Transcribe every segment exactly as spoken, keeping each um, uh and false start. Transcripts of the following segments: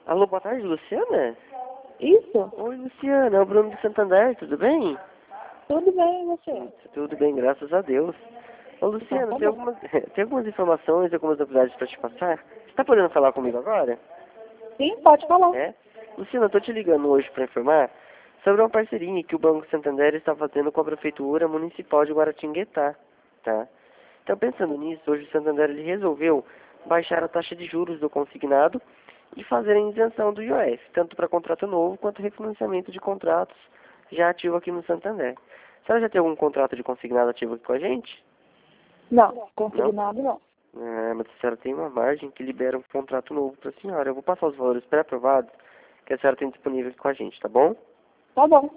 Alô, boa tarde, Luciana? Isso? Oi, Luciana, é o Bruno do Santander, tudo bem? Tudo bem, e você? Tudo bem, graças a Deus. Ô, Então, Luciana, tá tem bom. algumas, tem algumas informações, algumas novidades para te passar? Você tá podendo falar comigo agora? Sim, pode falar. É? Luciana, eu tô te ligando hoje para informar sobre uma parceria que o Banco Santander está fazendo com a Prefeitura Municipal de Guaratinguetá, tá? Então, pensando nisso, hoje o Santander ele resolveu baixar a taxa de juros do consignado e fazer a isenção do I O F, tanto para contrato novo quanto refinanciamento de contratos já ativo aqui no Santander. A senhora já tem algum contrato de consignado ativo aqui com a gente? Não, Não? consignado não. Ah, mas a senhora tem uma margem que libera um contrato novo para a senhora. Eu vou passar os valores pré-aprovados que a senhora tem disponível aqui com a gente, tá bom? Tá bom.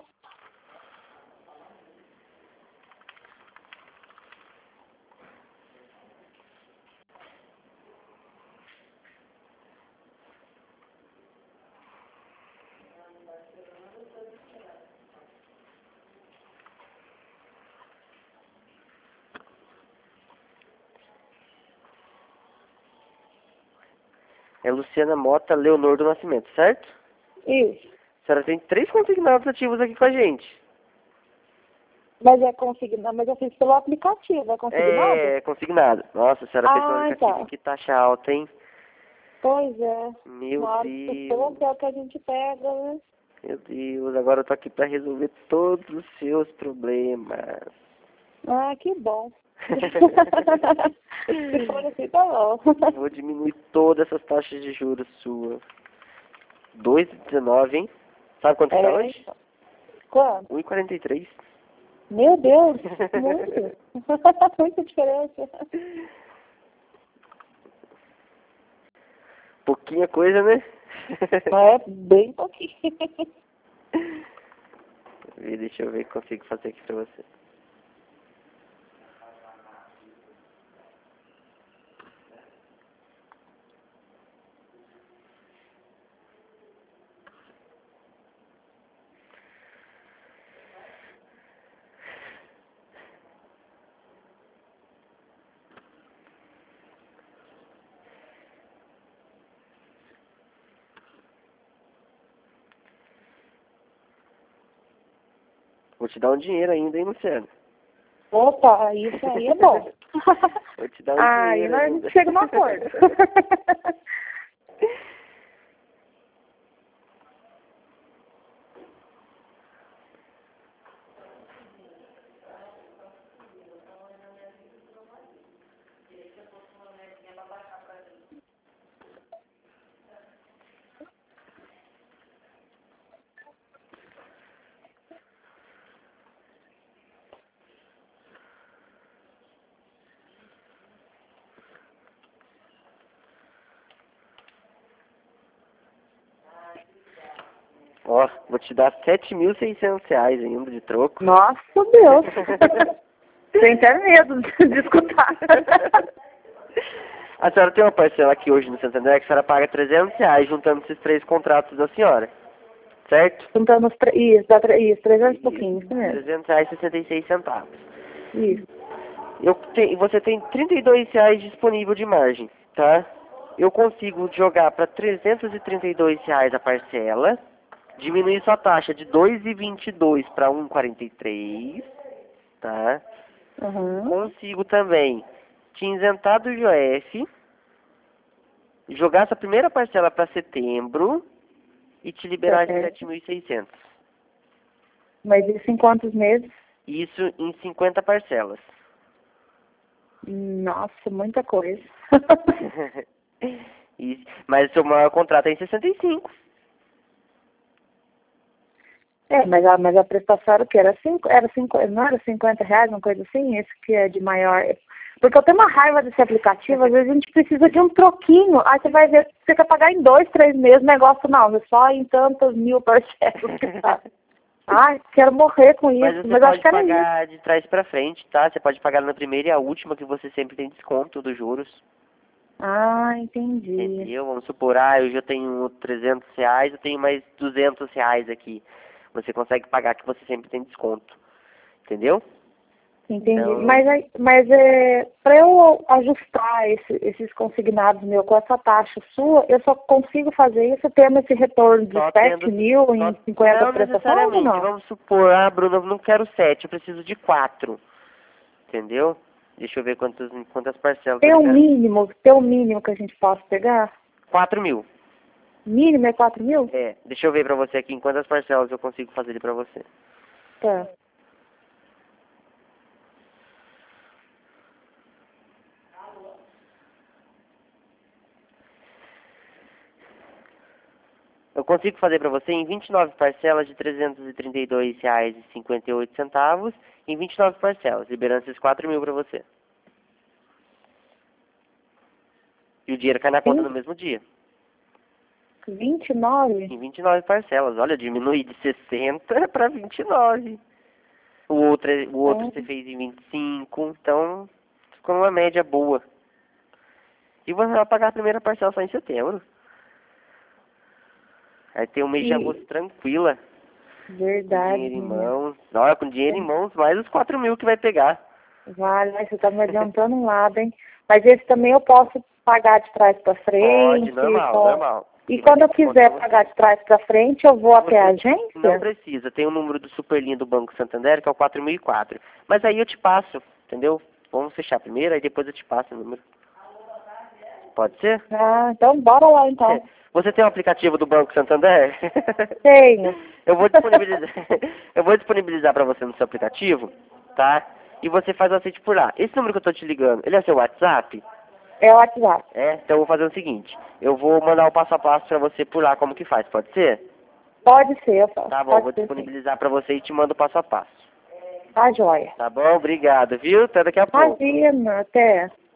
É Luciana Mota Leonor do Nascimento, certo? Isso. A senhora tem três consignados ativos aqui com a gente. Mas é consignado, mas eu fiz pelo aplicativo, é consignado? É, consignado. Nossa, a senhora fez pelo Ah, aplicativo, tá. que taxa alta, hein? Pois é. Meu Na hora do Deus, pouco é o que a gente pega, né? meu Deus, agora eu tô aqui pra resolver todos os seus problemas. Ah, que bom. Se for assim, tá bom. Vou diminuir todas essas taxas de juros suas. dois vírgula dezenove, hein? Sabe quanto que tá É, hoje? quanto? um vírgula quarenta e três. Meu Deus, muito. Muita diferença. Pouquinha coisa, né? Mas é bem pouquinho. Deixa eu ver o que consigo fazer aqui pra você. Vou te dar um dinheiro ainda, hein, Luciano? Opa, isso aí é bom. Vou te dar um Aí dinheiro nós ainda. chega num acordo. Ó, vou te dar sete mil e seiscentos reais ainda de troco. Nossa, Deus. Tem até medo de escutar. A senhora tem uma parcela aqui hoje no Santander que a senhora paga trezentos reais juntando esses três contratos da senhora, certo? Juntando os tre- isso, dá tre- isso, trezentos e pouquinho, isso mesmo. trezentos reais e sessenta e seis centavos. Isso. Eu te, você tem trinta e dois reais disponível de margem, tá? Eu consigo jogar para trezentos e trinta e dois reais a parcela, diminuir sua taxa de dois vírgula vinte e dois para um vírgula quarenta e três, tá? Uhum. Consigo também te isentar do I O F, jogar essa primeira parcela para setembro e te liberar de Certo. sete mil e seiscentos. Mas isso em quantos meses? Isso em cinquenta parcelas. Nossa, muita coisa. Isso. Mas o seu maior contrato é em sessenta e cinco. É, mas a, mas a prestação era o quê? Era cinco, era cinco, não era cinquenta reais, uma coisa assim? Esse que é de maior. Porque eu tenho uma raiva desse aplicativo, às vezes a gente precisa de um troquinho, aí você vai ver, você quer pagar em dois, três meses, negócio não, é só em tantas mil parcelas que tá. Ai, quero morrer com Mas isso, você mas acho pode que era isso. pagar de trás pra frente, tá? Você pode pagar na primeira e a última, que você sempre tem desconto dos juros. Ah, entendi. Entendeu? Vamos supor, ah, eu já tenho trezentos reais, eu tenho mais duzentos reais aqui. Você consegue pagar que você sempre tem desconto. Entendeu? Entendi. Então, Mas, aí- mas é, para eu ajustar esse- esses consignados meu com essa taxa sua, eu só consigo fazer isso tendo esse retorno de só sete tendo... mil Só, em cinquenta não prestações ou necessariamente. não? Vamos supor, ah, Bruno, eu não quero sete, eu preciso de quatro. Entendeu? Deixa eu ver quantas, quantas parcelas Tem eu um libero. mínimo, tem um mínimo que a gente possa pegar? quatro mil. Mínimo é quatro mil? É, deixa eu ver pra você aqui em quantas parcelas eu consigo fazer ele pra você. Tá. Eu consigo fazer pra você em vinte e nove parcelas de trezentos e trinta e dois reais e cinquenta e oito centavos, em vinte e nove parcelas, liberando esses quatro mil pra você. E o dinheiro cai na conta no mesmo dia. vinte e nove? Em vinte e nove parcelas. Olha, diminui de sessenta para vinte e nove. O outro, é- o outro Ah. você fez em vinte e cinco, então ficou uma média boa. E você vai pagar a primeira parcela só em setembro. Aí tem um mês de E- agosto tranquila, com Verdade, dinheiro em menina. mãos. Olha, com dinheiro em mãos, mais os quatro mil que vai pegar. Vale, mas você tá me adiantando um lado, hein? Mas esse também eu posso pagar de trás pra frente. Pode, normal, posso- normal. E Que vai quando ter eu desconto quiser pra você. pagar de trás pra frente, eu vou até a Você agência? não precisa, tem o número do Superlinha do Banco Santander, que é o quatro mil e quatro. Mas aí eu te passo, entendeu? Vamos fechar primeiro, aí depois eu te passo o número. Pode ser? Ah, então bora lá então. É. Você tem o aplicativo do Banco Santander? Tenho. Eu vou disponibilizar, eu vou disponibilizar para você no seu aplicativo, tá? E você faz o aceite por lá. Esse número que eu tô te ligando, ele é seu WhatsApp? É o WhatsApp. É? Então eu vou fazer o seguinte, eu vou mandar o passo a passo para você por lá como que faz, pode ser? Pode ser, eu faço. Tá bom, Pode vou ser, sim. disponibilizar para você e te mando o passo a passo. Tá joia. Tá bom? Obrigado, viu? Até daqui a pouco. Imagina, até.